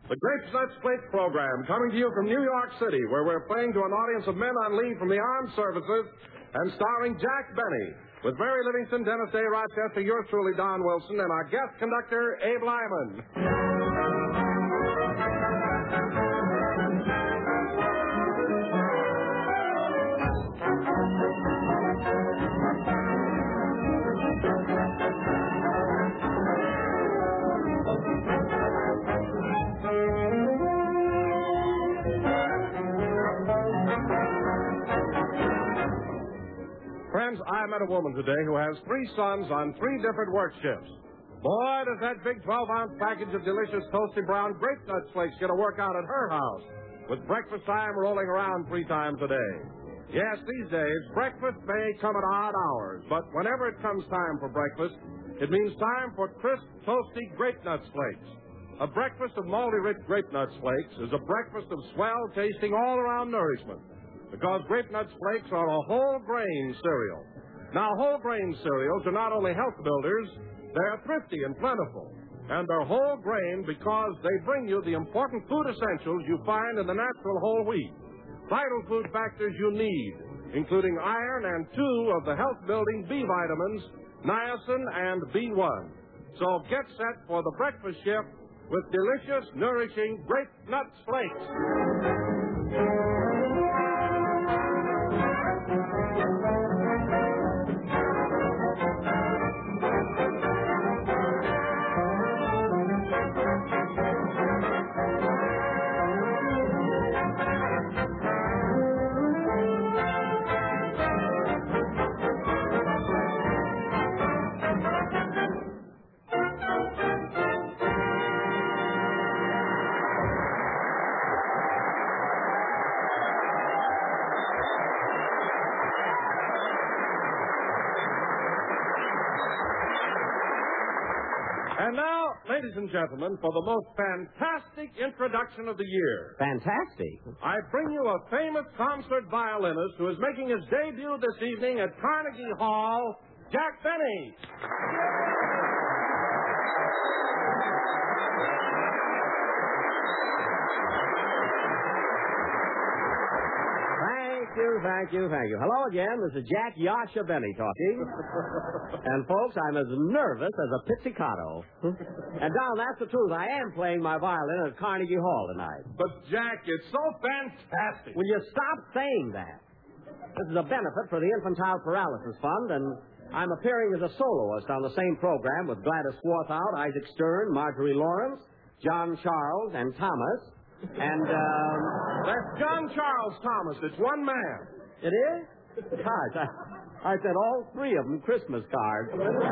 The Grapes Nuts Flake program, coming to you from New York City, where we're playing to an audience of men on leave from the armed services and starring Jack Benny, with Mary Livingston, Dennis Day, Rochester, yours truly, Don Wilson, and our guest conductor, Abe Lyman. Friends, I met a woman today who has 3 sons on 3 different work shifts. Boy, does that big 12-ounce package of delicious toasty brown grape nut flakes get to work out at her house, with breakfast time rolling around 3 times a day. Yes, these days, breakfast may come at odd hours, but whenever it comes time for breakfast, it means time for crisp, toasty grape nuts flakes. A breakfast of malty-rich grape nuts flakes is a breakfast of swell-tasting all-around nourishment, because Grape Nuts Flakes are a whole-grain cereal. Now, whole-grain cereals are not only health builders, they're thrifty and plentiful. And they're whole grain because they bring you the important food essentials you find in the natural whole wheat. Vital food factors you need, including iron and 2 of the health-building B vitamins, niacin and B1. So get set for the breakfast shift with delicious, nourishing Grape Nuts Flakes. And now, ladies and gentlemen, for the most fantastic introduction of the year. Fantastic? I bring you a famous concert violinist who is making his debut this evening at Carnegie Hall, Jack Benny. Thank you. Hello again. This is Jack Yasha Benny talking. And, folks, I'm as nervous as a pizzicato. And, Don, that's the truth. I am playing my violin at Carnegie Hall tonight. But, Jack, it's so fantastic. Will you stop saying that? This is a benefit for the Infantile Paralysis Fund, and I'm appearing as a soloist on the same program with Gladys Swarthout, Isaac Stern, Marjorie Lawrence, John Charles, and Thomas. And, that's John Charles Thomas. It's one man. It is? Gosh, I sent all 3 of them Christmas cards.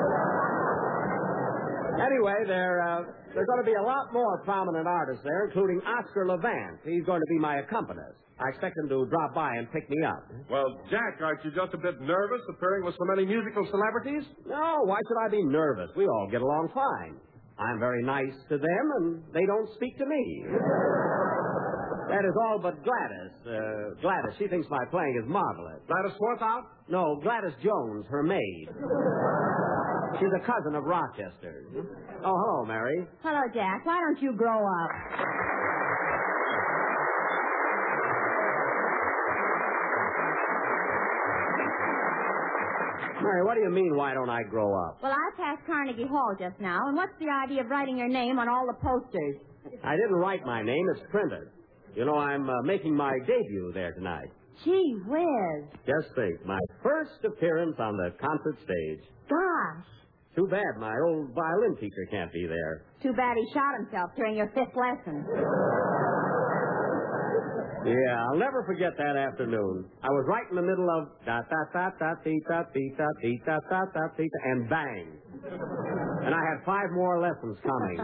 Anyway, there are going to be a lot more prominent artists there, including Oscar Levant. He's going to be my accompanist. I expect him to drop by and pick me up. Well, Jack, aren't you just a bit nervous appearing with so many musical celebrities? No, why should I be nervous? We all get along fine. I'm very nice to them, and they don't speak to me. That is all but Gladys. Gladys, she thinks my playing is marvelous. Gladys Swarthout? No, Gladys Jones, her maid. She's a cousin of Rochester. Oh, hello, Mary. Hello, Jack. Why don't you grow up? Mary, what do you mean, why don't I grow up? Well, I passed Carnegie Hall just now, and what's the idea of writing your name on all the posters? I didn't write my name. It's printed. You know, I'm making my debut there tonight. Gee whiz. Just think, my first appearance on the concert stage. Gosh. Too bad my old violin teacher can't be there. Too bad he shot himself during your 5th lesson. Yeah, I'll never forget that afternoon. I was right in the middle of da-da-da-da-dee-da-dee-da-dee-da-da-da-dee-da, and bang. And I had 5 more lessons coming.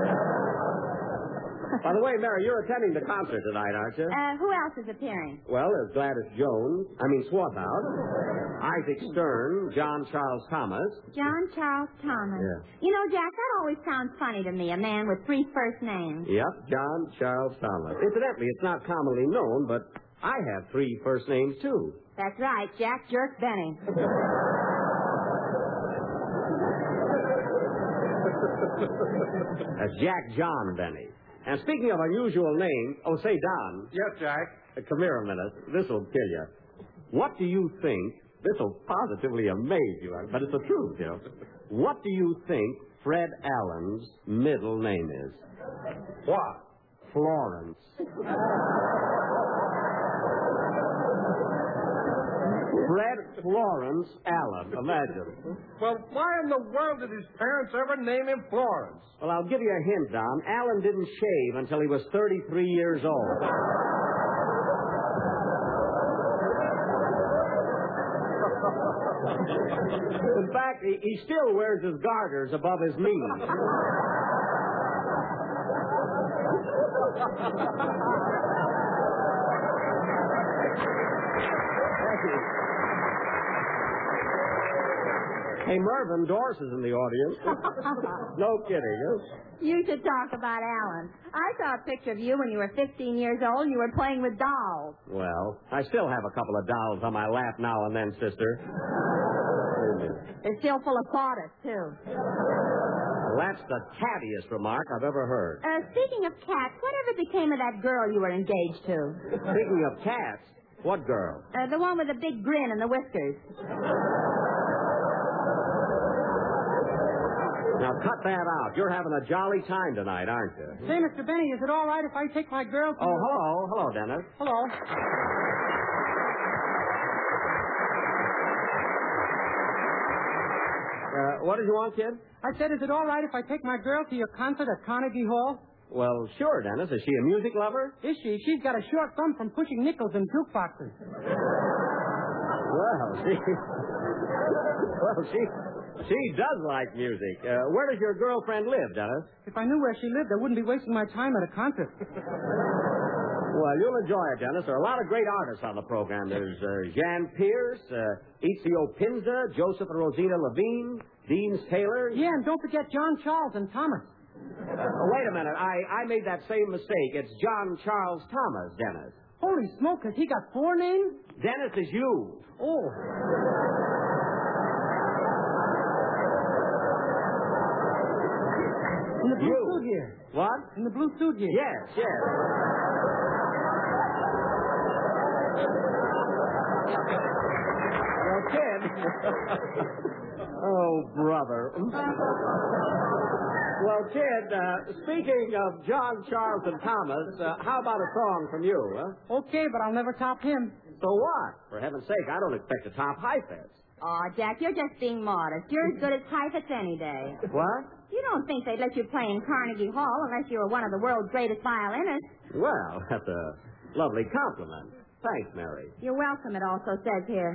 By the way, Mary, you're attending the concert tonight, aren't you? Who else is appearing? Well, there's Gladys Swarthout, Isaac Stern, John Charles Thomas. John Charles Thomas. Yeah. You know, Jack, that always sounds funny to me, a man with 3 first names. Yep, John Charles Thomas. Incidentally, it's not commonly known, but I have 3 first names, too. That's right, Jack Jerk Benny. That's Jack John Benny. And speaking of unusual names, say, Don. Yes, Jack. Come here a minute. This'll kill you. What do you think? This'll positively amaze you, but it's the truth, you know. What do you think Fred Allen's middle name is? What? Florence. Fred Florence Allen. Imagine. Well, why in the world did his parents ever name him Florence? Well, I'll give you a hint, Don. Allen didn't shave until he was 33 years old. In fact, he still wears his garters above his knees. Hey, Mervyn Dorse is in the audience. No kidding, huh? You should talk about Alan. I saw a picture of you when you were 15 years old. You were playing with dolls. Well, I still have a couple of dolls on my lap now and then, sister. They're still full of sawdust, too. Well, that's the cattiest remark I've ever heard. Speaking of cats, whatever became of that girl you were engaged to? Speaking of cats, what girl? The one with the big grin and the whiskers. Now, cut that out. You're having a jolly time tonight, aren't you? Say, Mr. Benny, is it all right if I take my girl to... Oh, hello. Hello, Dennis. Hello. What did you want, kid? I said, is it all right if I take my girl to your concert at Carnegie Hall? Well, sure, Dennis. Is she a music lover? Is she? She's got a short thumb from pushing nickels in jukeboxes. She does like music. Where does your girlfriend live, Dennis? If I knew where she lived, I wouldn't be wasting my time at a concert. Well, you'll enjoy it, Dennis. There are a lot of great artists on the program. There's Jan Pierce, Ezio Pinza, Joseph and Rosina Levine, Dean Taylor. Yeah, and don't forget John Charles and Thomas. Wait a minute. I made that same mistake. It's John Charles Thomas, Dennis. Holy smoke, has he got 4 names? Dennis is you. Oh. In the blue suit here. What? In the blue suit here. Yes. Well, kid. Oh, brother. Well, kid, speaking of John, Charles, and Thomas, how about a song from you, huh? Okay, but I'll never top him. So what? For heaven's sake, I don't expect to top Heifetz. Oh, Jack, you're just being modest. You're as good as Heifetz any day. What? You don't think they'd let you play in Carnegie Hall unless you were one of the world's greatest violinists. Well, that's a lovely compliment. Thanks, Mary. You're welcome, it also says here.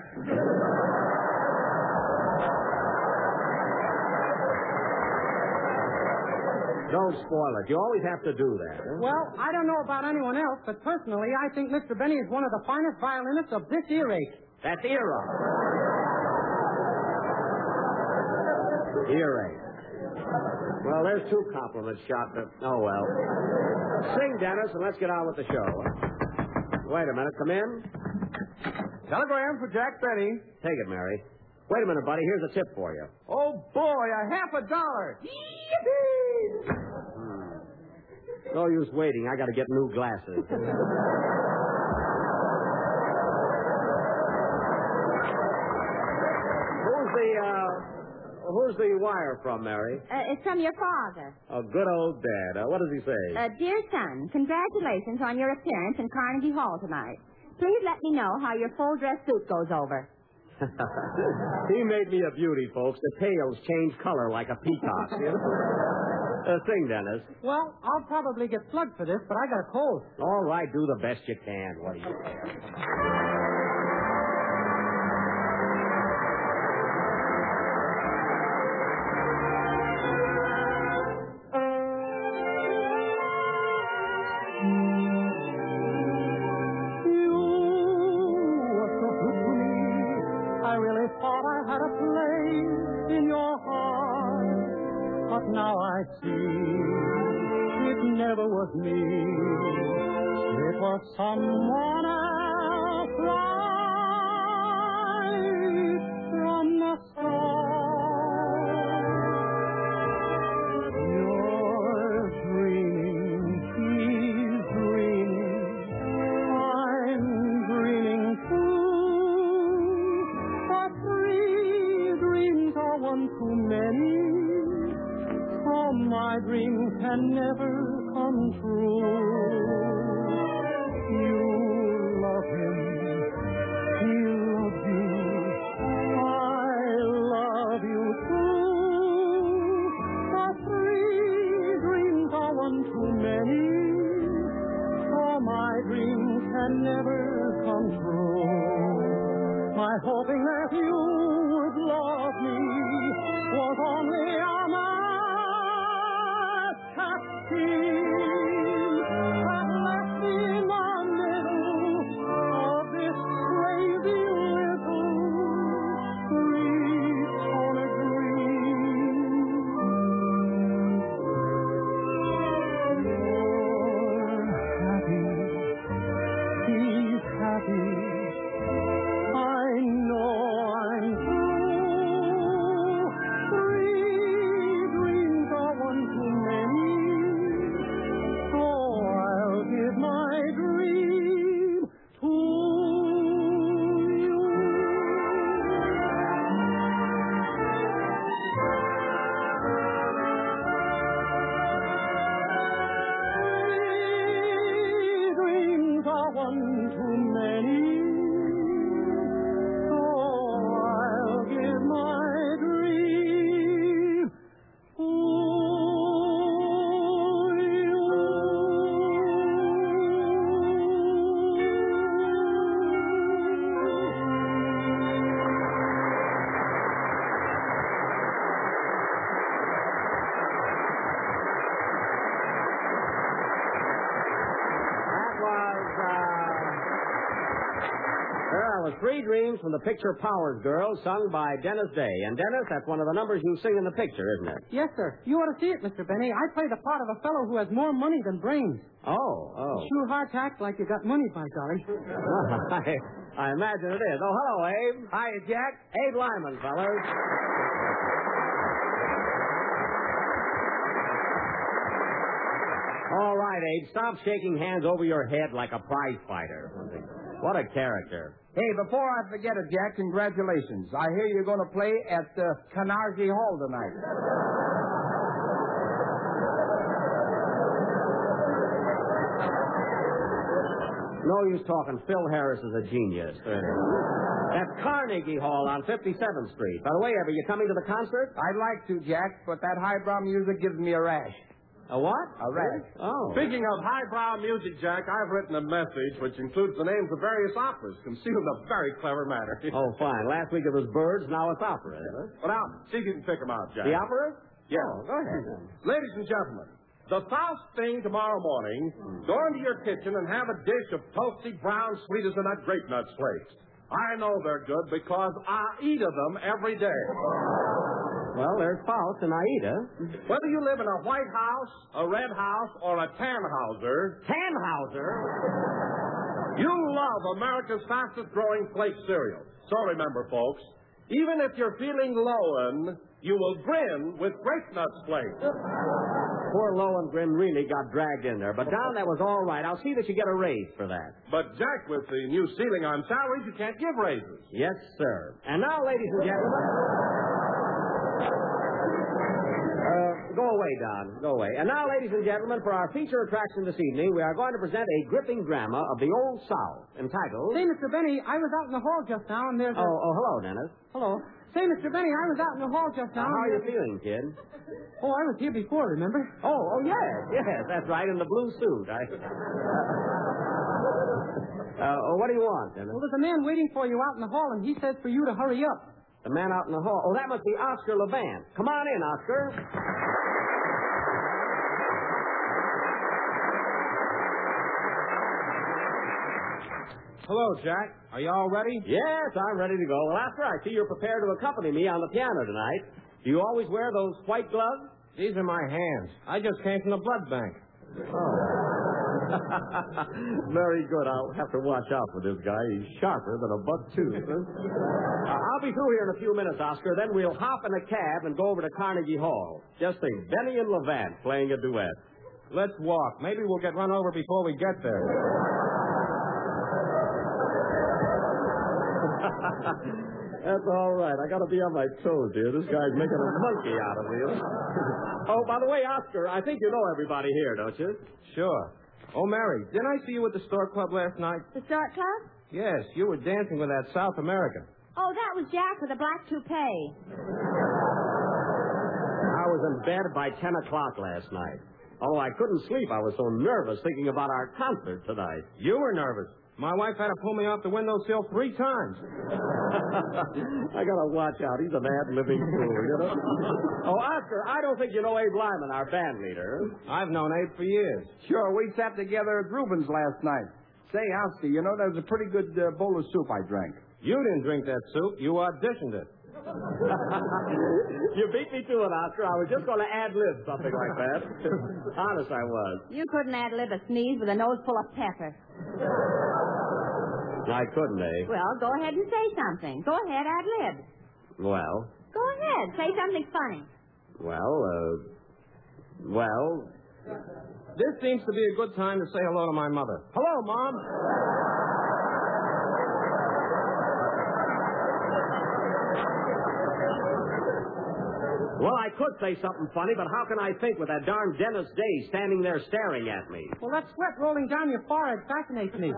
Don't spoil it. You always have to do that. Huh? Well, I don't know about anyone else, but personally, I think Mr. Benny is one of the finest violinists of this earache. That's era. Earache. Well, there's 2 compliments shot. Oh, well. Sing, Dennis, and let's get on with the show. Wait a minute. Come in. Telegram for Jack Benny. Take it, Mary. Wait a minute, buddy. Here's a tip for you. Oh, boy, $50. No use waiting. I got to get new glasses. Who's the wire from, Mary? It's from your father. Oh, good old Dad. What does he say? Dear son, congratulations on your appearance in Carnegie Hall tonight. Please let me know how your full dress suit goes over. He made me a beauty, folks. The tails change color like a peacock. Sing, Dennis. Well, I'll probably get slugged for this, but I got a cold. All right, do the best you can. What do you care? Now I see it never was me. It was someone else right from the start. You're dreaming, never come true. My hoping that you would love me was only a mascot scheme that left me in the middle of this crazy little three-cornered dream. You're happy. I know I'm through. Three dreams are one too many. So I'll give my dream to you. Three dreams are one too many. So I'll give my dream to you. That was Three Dreams from the picture Powers Girl, sung by Dennis Day. And Dennis, that's one of the numbers you sing in the picture, isn't it? Yes, sir. You ought to see it, Mr. Benny. I play the part of a fellow who has more money than brains. Oh. Sure hardtack like you got money, by golly. I imagine it is. Oh, hello, Abe. Hi, Jack. Abe Lyman, fellas. All right, Abe, stop shaking hands over your head like a prize fighter. What a character. Hey, before I forget it, Jack, congratulations. I hear you're going to play at Carnegie Hall tonight. No use talking. Phil Harris is a genius. That's Carnegie Hall on 57th Street. By the way, are you coming to the concert? I'd like to, Jack, but that highbrow music gives me a rash. A what? A rash. Oh. Speaking of highbrow music, Jack, I've written a message which includes the names of various operas, concealed in a very clever manner. Oh, fine. Last week it was birds, now it's opera, is it? Well, now, see if you can pick them out, Jack. The opera? Yeah. Oh, go ahead. Ladies and gentlemen, the first thing tomorrow morning, go into your kitchen and have a dish of toasty brown sweet as a nut grape nut flakes. I know they're good because I eat of them every day. Well, there's Faust and Aida. Whether you live in a White House, a Red House, or a Tannhauser, you love America's fastest-growing flake cereal. So remember, folks, even if you're feeling low, you will grin with grape nut flakes. Poor Lohengrin really got dragged in there. But, Don, that was all right. I'll see that you get a raise for that. But, Jack, with the new ceiling on salaries, you can't give raises. Yes, sir. And now, ladies and gentlemen... Go away, Don. Go away. And now, ladies and gentlemen, for our feature attraction this evening, we are going to present a gripping drama of the Old South entitled... Say, Mr. Benny, I was out in the hall just now, and there's hello, Dennis. Hello. Say, Mr. Benny, I was out in the hall just now. How are you feeling, kid? Oh, I was here before, remember? Oh, yes, that's right, in the blue suit. What do you want, Dennis? Well, there's a man waiting for you out in the hall, and he says for you to hurry up. The man out in the hall. Oh, that must be Oscar Levant. Come on in, Oscar. Hello, Jack. Are you all ready? Yes, I'm ready to go. Well, Oscar, I see you're prepared to accompany me on the piano tonight. Do you always wear those white gloves? These are my hands. I just came from the blood bank. Oh. Very good. I'll have to watch out for this guy. He's sharper than a buck tooth. I'll be through here in a few minutes, Oscar. Then we'll hop in a cab and go over to Carnegie Hall. Just think, Benny and Levant playing a duet. Let's walk. Maybe we'll get run over before we get there. That's all right. I got to be on my toes here. This guy's making a monkey out of me. Oh, by the way, Oscar, I think you know everybody here, don't you? Sure. Oh, Mary, didn't I see you at the Stork Club last night? The Stork Club? Yes, you were dancing with that South American. Oh, that was Jack with a black toupee. I was in bed by 10 o'clock last night. Oh, I couldn't sleep. I was so nervous thinking about our concert tonight. You were nervous. My wife had to pull me off the windowsill 3 times. I gotta watch out. He's an ad-libbing fool, you know? Oh, Oscar, I don't think you know Abe Lyman, our band leader. I've known Abe for years. Sure, we sat together at Rubens last night. Say, Oscar, you know, that was a pretty good bowl of soup I drank. You didn't drink that soup. You auditioned it. You beat me to it, Oscar. I was just going to ad-lib something like that. Honest, I was. You couldn't ad-lib a sneeze with a nose full of pepper. I couldn't, eh? Well, go ahead and say something. Go ahead, ad-lib. Well? Go ahead. Say something funny. Well... This seems to be a good time to say hello to my mother. Hello, Mom. Well, I could say something funny, but how can I think with that darn Dennis Day standing there staring at me? Well, that sweat rolling down your forehead fascinates me.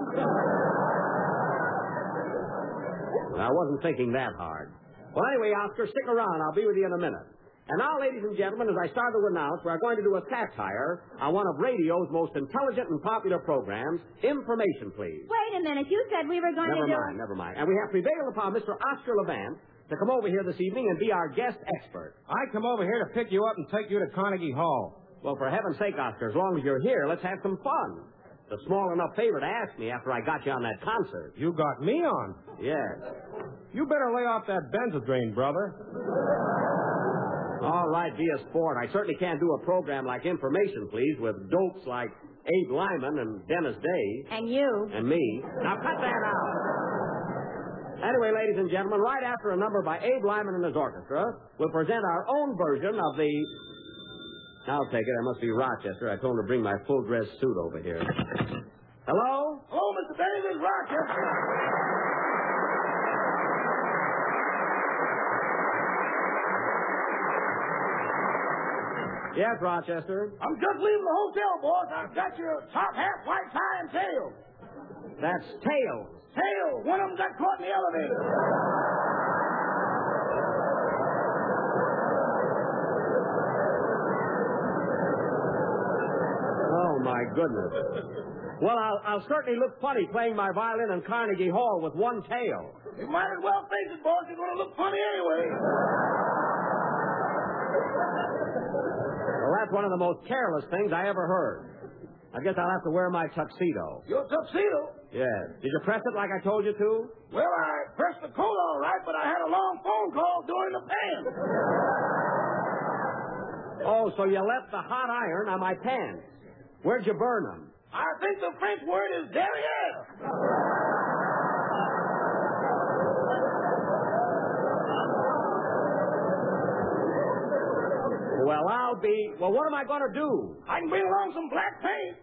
I wasn't thinking that hard. Well, anyway, Oscar, stick around. I'll be with you in a minute. And now, ladies and gentlemen, as I started to announce, we're going to do a satire on one of radio's most intelligent and popular programs, Information Please. Wait a minute. You said we were going to do... Never mind. And we have prevailed upon Mr. Oscar Levant to come over here this evening and be our guest expert. I come over here to pick you up and take you to Carnegie Hall. Well, for heaven's sake, Oscar, as long as you're here, let's have some fun. It's a small enough favor to ask me after I got you on that concert. You got me on? Yes. You better lay off that Benzedrine, brother. All right, be a sport. I certainly can't do a program like Information Please with dopes like Abe Lyman and Dennis Day. And you. And me. Now, cut that out. Anyway, ladies and gentlemen, right after a number by Abe Lyman and his orchestra, we'll present our own version of the... I'll take it. That must be Rochester. I told him to bring my full-dress suit over here. Hello? Hello, Mr. Davis, Rochester. Yes, Rochester. I'm just leaving the hotel, boss. I've got your top hat, white tie, and tail. That's Tails. Tail. One of them got caught in the elevator. Oh, my goodness. Well, I'll certainly look funny playing my violin in Carnegie Hall with one tail. You might as well face it, boss. You're going to look funny anyway. Well, that's one of the most careless things I ever heard. I guess I'll have to wear my tuxedo. Your tuxedo? Yes. Did you press it like I told you to? Well, I pressed the coat all right, but I had a long phone call during the pants. Oh, so you left the hot iron on my pants. Where'd you burn them? I think the French word is derriere. Well, what am I going to do? I can bring along some black paint.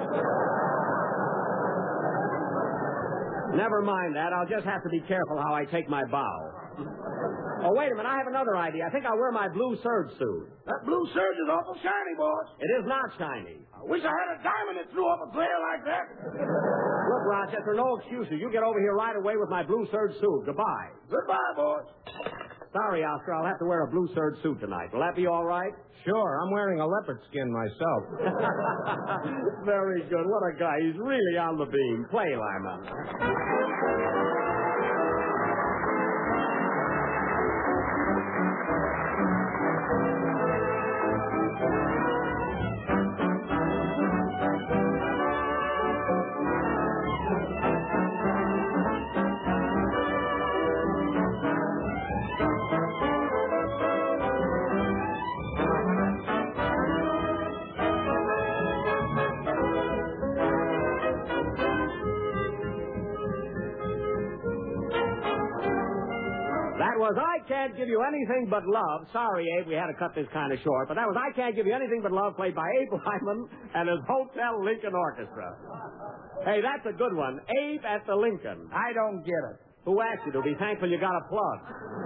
Never mind that. I'll just have to be careful how I take my bow. Oh, wait a minute. I have another idea. I think I'll wear my blue serge suit. That blue serge is awful shiny, boss. It is not shiny. I wish I had a diamond that threw up a glare like that. Look, Rochester, no excuses. You get over here right away with my blue serge suit. Goodbye. Goodbye, boss. Sorry, Oscar. I'll have to wear a blue serge suit tonight. Will that be all right? Sure. I'm wearing a leopard skin myself. Very good. What a guy. He's really on the beam. Play, Lyman. I Can't Give You Anything But Love. Sorry, Abe, we had to cut this kind of short, but that was I Can't Give You Anything But Love, played by Abe Lyman and his Hotel Lincoln Orchestra. Hey, that's a good one. Abe at the Lincoln. I don't get it. Who asked you to? Be thankful you got a plug.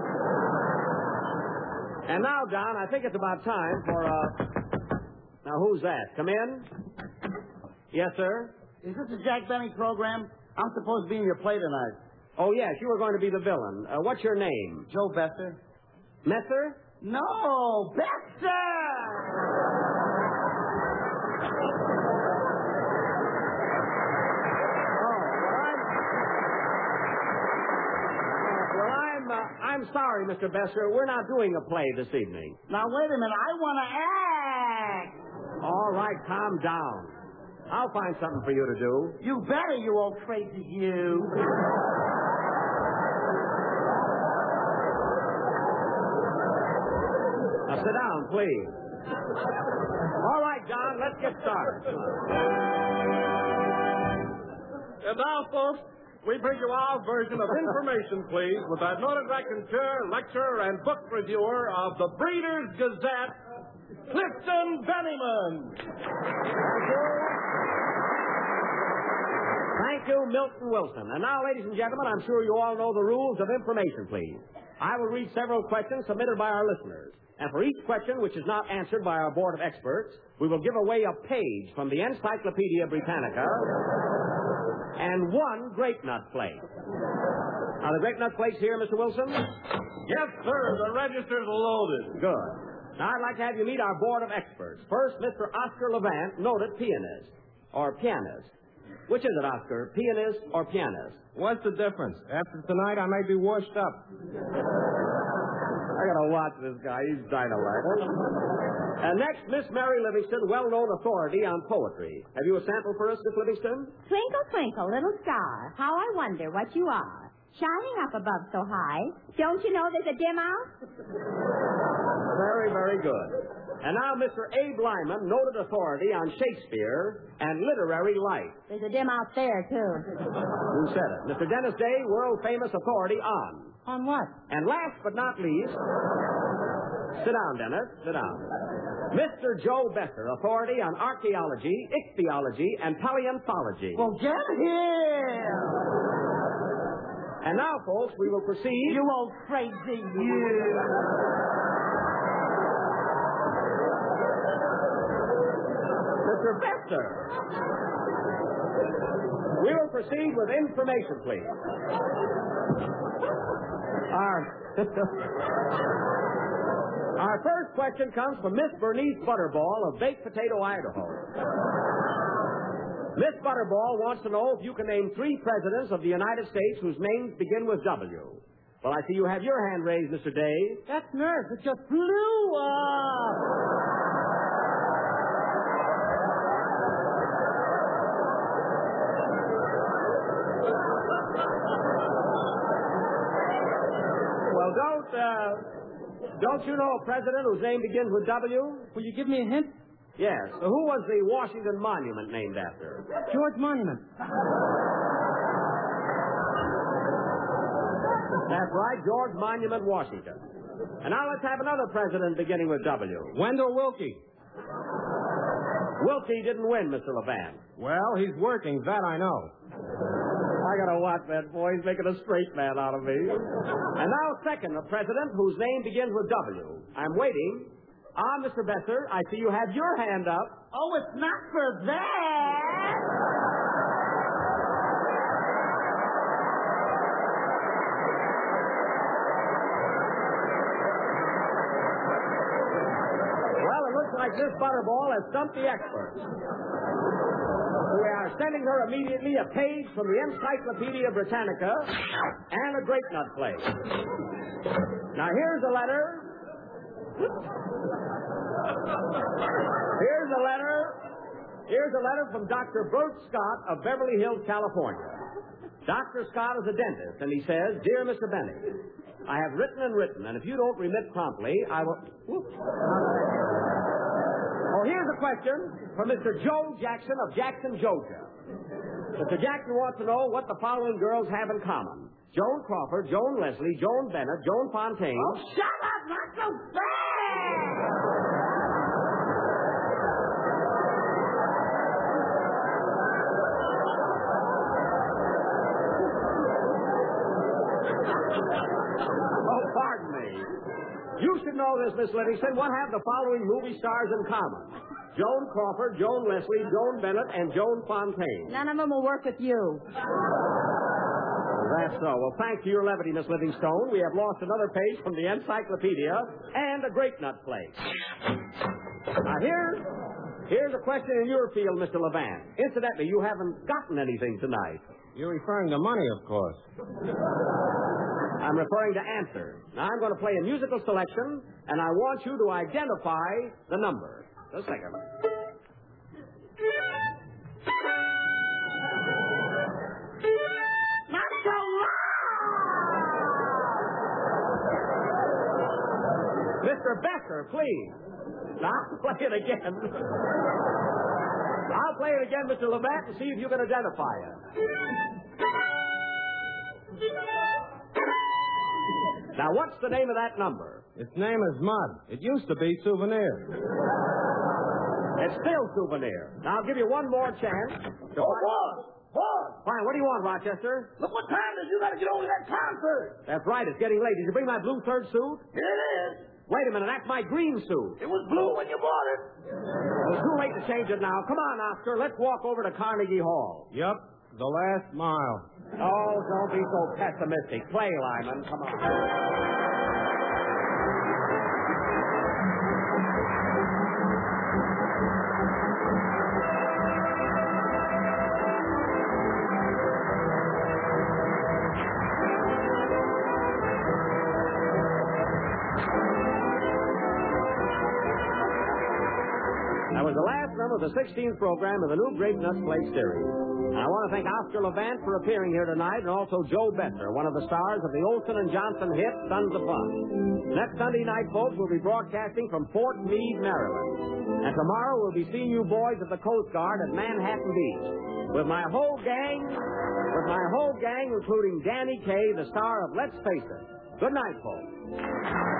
And now, Don, I think it's about time for Now, who's that? Come in. Yes, sir? Is this a Jack Benny program? I'm supposed to be in your play tonight. Oh, yes, you were going to be the villain. What's your name? Joe Besser. Messer? No, Besser! Oh, well, I'm I'm sorry, Mr. Besser. We're not doing a play this evening. Now, wait a minute. I want to act. All right, calm down. I'll find something for you to do. You better, you old crazy you. Now, sit down, please. All right, John, let's get started. And now, folks, we bring you our version of Information Please with that noted raconteur, lecturer, and book reviewer of the Breeders' Gazette, Clifton Bennyman. Thank you, Milton Wilson. And now, ladies and gentlemen, I'm sure you all know the rules of Information Please. I will read several questions submitted by our listeners. And for each question which is not answered by our board of experts, we will give away a page from the Encyclopedia Britannica and one grape nut flake. Are the grape nut flakes here, Mr. Wilson? Yes, sir. The register's loaded. Good. Now, I'd like to have you meet our board of experts. First, Mr. Oscar Levant, noted pianist. Or pianist. Which is it, Oscar? Pianist or pianist? What's the difference? After tonight, I may be washed up. I gotta watch this guy. He's dynamite. And next, Miss Mary Livingston, well-known authority on poetry. Have you a sample for us, Miss Livingston? Twinkle, twinkle, little star, how I wonder what you are. Shining up above so high, don't you know there's a dim out? Very, very good. And now, Mr. Abe Lyman, noted authority on Shakespeare and literary life. There's a dim out there, too. Who said it? Mr. Dennis Day, world-famous authority on. On what? And last but not least, sit down, Dennis, sit down. Mr. Joe Besser, authority on archaeology, ichthyology, and paleontology. Well, get here. And now, folks, we will proceed. You old crazy you. Mr. Besser. We will proceed with information, please. Our first question comes from Miss Bernice Butterball of Baked Potato, Idaho. Miss Butterball wants to know if you can name 3 presidents of the United States whose names begin with W. Well, I see you have your hand raised, Mr. Day. That's nerves. It just blew up. Well, don't you know a president whose name begins with W? Will you give me a hint? Yes. So who was the Washington Monument named after? George Monument. That's right, George Monument, Washington. And now let's have another president beginning with W. Wendell Willkie. Willkie didn't win, Mr. Levant. Well, he's working, that I know. I gotta watch that boy. He's making a straight man out of me. And now, second, a president whose name begins with W. I'm waiting. Mr. Besser, I see you have your hand up. Oh, it's not for that. Well, it looks like this Butterball has stumped the experts. We are sending her immediately a page from the Encyclopedia Britannica and a grape nut flake. Now, here's a letter. Here's a letter from Dr. Bert Scott of Beverly Hills, California. Dr. Scott is a dentist, and he says, Dear Mr. Bennett, I have written, and if you don't remit promptly, I will... Oh, here's a question from Mr. Joe Jackson of Jackson, Georgia. Mr. Jackson wants to know what the following girls have in common. Joan Crawford, Joan Leslie, Joan Bennett, Joan Fontaine. Oh, shut up! Not so fast! Oh, pardon me. You should know this, Miss Livingston. What have the following movie stars in common? Joan Crawford, Joan Leslie, Joan Bennett, and Joan Fontaine. None of them will work with you. That's so. Well, thanks to your levity, Miss Livingstone, we have lost another page from the Encyclopedia and a grape nut flake. Now, here's a question in your field, Mr. Levant. Incidentally, you haven't gotten anything tonight. You're referring to money, of course. I'm referring to answer. Now, I'm going to play a musical selection, and I want you to identify the number. Just a second. Not so loud! Mr. Besser, please. Now, I'll play it again. I'll play it again, Mr. Levant, and see if you can identify it. Now, what's the name of that number? Its name is Mud. It used to be Souvenir. It's still Souvenir. Now, I'll give you one more chance. Boss! Fine, what do you want, Rochester? Look what time it is. You got to get over to that concert. That's right, it's getting late. Did you bring my blue third suit? Here it is. Wait a minute, that's my green suit. It was blue when you bought it. It's too late to change it now. Come on, Oscar, let's walk over to Carnegie Hall. Yup, the last mile. Oh, don't be so pessimistic. Play, Lyman. Come on. That was the last number of the 16th program of the new Grape Nuts Flake series. I want to thank Oscar Levant for appearing here tonight, and also Joe Besser, one of the stars of the Olson and Johnson hit Sons of Fun. Next Sunday night, folks, we'll be broadcasting from Fort Meade, Maryland. And tomorrow we'll be seeing you boys at the Coast Guard at Manhattan Beach. With my whole gang, including Danny Kaye, the star of Let's Face It. Good night, folks.